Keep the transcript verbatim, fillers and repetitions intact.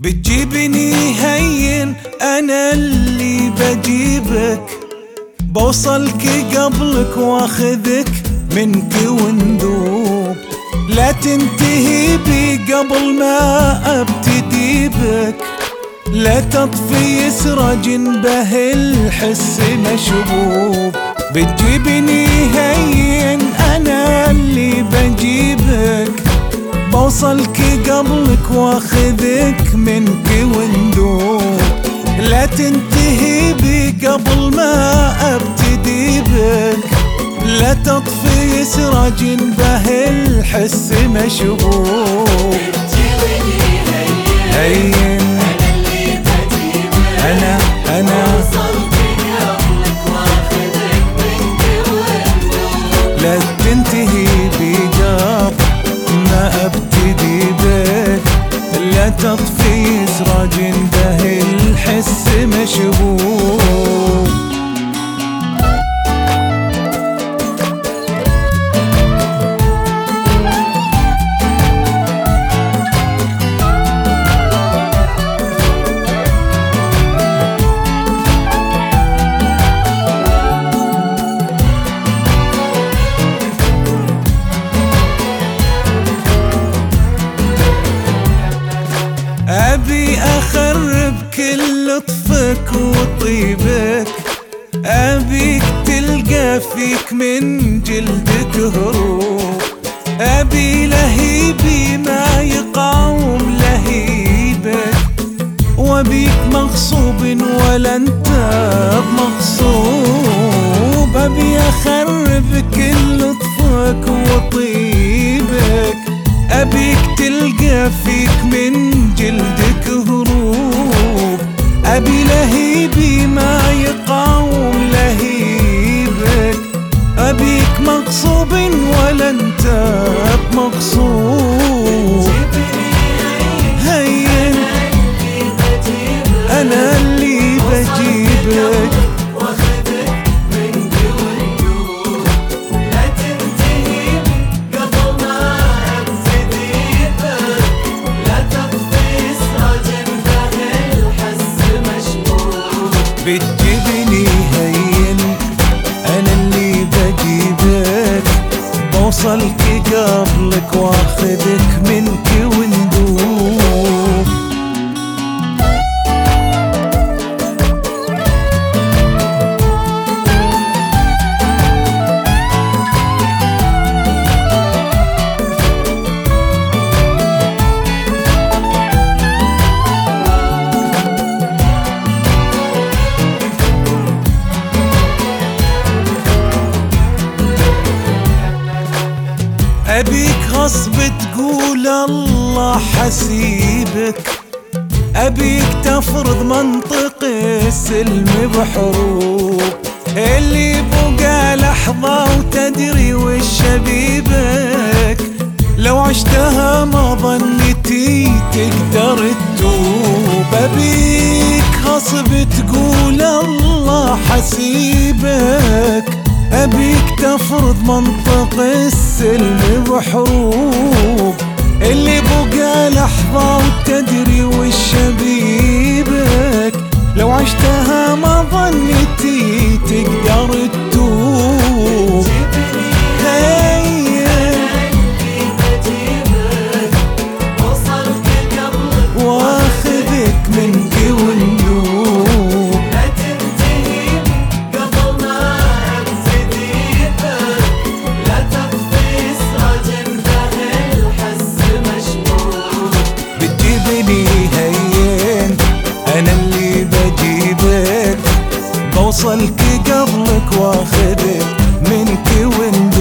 بتجيبني هين انا اللي بجيبك، بوصلك قبلك واخذك منك وندوب، لا تنتهي بي قبل ما ابتدي بك، لا تطفي سراج به الحس مشبوب. بتجيبني هين انا اللي بجيبك، بوصلك قبلك واخذك منك وندوب، لا تنتهي بي قبل ما ابتدي بك، لا تطفي سراج به الحس مشبوب. هين أنا اللي بجيبك، انا انا وصلت قبلك واخذك منك وندوب، لا تنتهي بي قبل ما ابتدي بك، لا تطفي سراج به الحس مشبوب. أبي أخرب كل لطفك وطيبك، أبيك تلقى فيك من جلدك هروب، أبي لهيبي ما يقاوم لهيبك، وأبيك مغصوب ولا أنت بمغصوب. أبي أخرب كل لطفك وطيبك، أبيك تلقى فيك من جلدك هروب، أبي لهيبي ما يقاوم لهيبك، أبيك مغصوب ولا أنت بمغصوب. هين أنا اللي بجيبك، بتجيبني هين انا اللي بجيبك، بوصلك قبلك واخذك منك وندوب. أبيك غصب تقول الله حسيبك، أبيك تفرض منطق السلم بحروب، اللي بقى لحظة وتدري وش بيبك، لو عشتها ما ظنيتي تقدر تتوب. أبيك غصب تقول الله حسيبك، أبيك تفرض منطق السلم بحروب، اللي بقى لحظة وتدري وش بيبك، لو عشتها ما ظنيتي تقدر تتوب. واخذك منك وندوب، لا تنتهي قبل ما ابتدي بك، لا تطفي سراج به الحس مشبوب. بتجيبني هين انا اللي بجيبك، بوصلك قبلك واخذك منك وندوب.